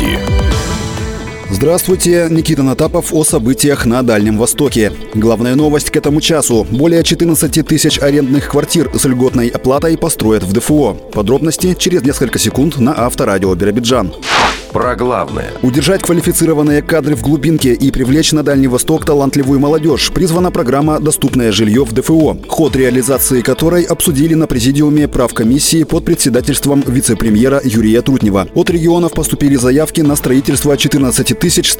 новости. Здравствуйте, Никита Натапов о событиях на Дальнем Востоке. Главная новость к этому часу. Более 14 тысяч арендных квартир с льготной оплатой построят в ДФО. Подробности через несколько секунд на Авторадио Биробиджан. Про главное. Удержать квалифицированные кадры в глубинке и привлечь на Дальний Восток талантливую молодежь призвана программа «Доступное жилье в ДФО», ход реализации которой обсудили на президиуме правкомиссии под председательством вице-премьера Юрия Трутнева. От регионов поступили заявки на строительство 14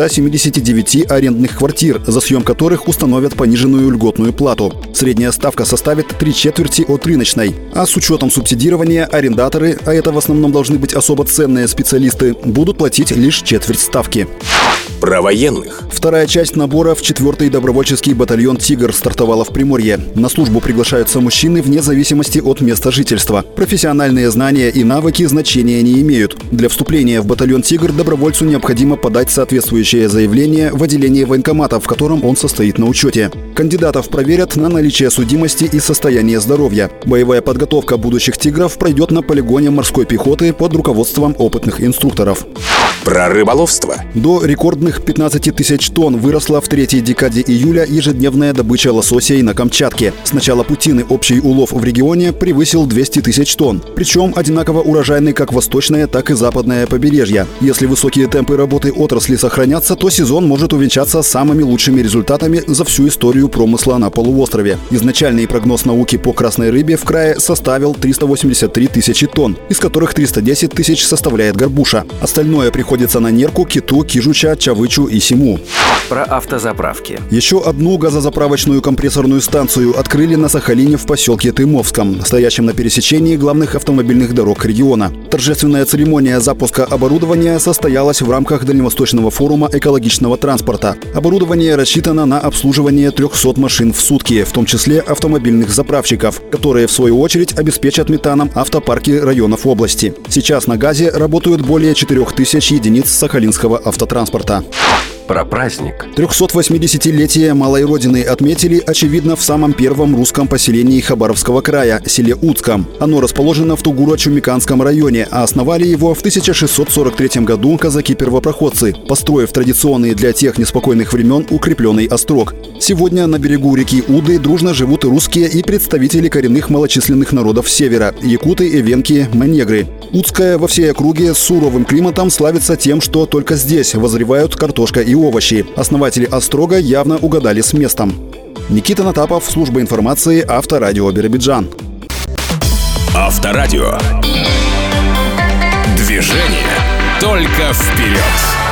179 арендных квартир, за съем которых установят пониженную льготную плату. Средняя ставка составит 3/4 от рыночной. А с учетом субсидирования арендаторы, а это в основном должны быть особо ценные специалисты, будут платить лишь четверть ставки. Про военных. Вторая часть набора в 4-й добровольческий батальон «Тигр» стартовала в Приморье. На службу приглашаются мужчины вне зависимости от места жительства. Профессиональные знания и навыки значения не имеют. Для вступления в батальон «Тигр» добровольцу необходимо подать соответствующее заявление в отделении военкомата, в котором он состоит на учете. Кандидатов проверят на наличие судимости и состояние здоровья. Боевая подготовка будущих «Тигров» пройдет на полигоне морской пехоты под руководством опытных инструкторов. Про рыболовство. До рекордных 15 тысяч тонн выросла в третьей декаде июля ежедневная добыча лососей на Камчатке. С начала путины общий улов в регионе превысил 200 тысяч тонн. Причем одинаково урожайный как восточное, так и западное побережье. Если высокие темпы работы отрасли сохранятся, то сезон может увенчаться самыми лучшими результатами за всю историю промысла на полуострове. Изначальный прогноз науки по красной рыбе в крае составил 383 тысячи тонн, из которых 310 тысяч составляет горбуша. Остальное приходится на нерку, киту, кижуча, чавычу и симу. Про автозаправки. Еще одну газозаправочную компрессорную станцию открыли на Сахалине в поселке Тымовском, стоящем на пересечении главных автомобильных дорог региона. Торжественная церемония запуска оборудования состоялась в рамках Дальневосточного форума экологичного транспорта. Оборудование рассчитано на обслуживание 300 машин в сутки, в том числе автомобильных заправщиков, которые в свою очередь обеспечат метаном автопарки районов области. Сейчас на газе работают более 4000 единиц сахалинского автотранспорта. Про праздник. 380-летие Малой Родины отметили, очевидно, в самом первом русском поселении Хабаровского края, селе Уцком. Оно расположено в Тугуро-Чумиканском районе, а основали его в 1643 году казаки-первопроходцы, построив традиционный для тех неспокойных времен укрепленный острог. Сегодня на берегу реки Уды дружно живут и русские, и представители коренных малочисленных народов севера – якуты, эвенки, манегры. Уцкая во всей округе с суровым климатом славится тем, что только здесь возревают картошка и овощи. Основатели острога явно угадали с местом. Никита Натапов, служба информации, Авторадио Биробиджан. Авторадио. Движение только вперед.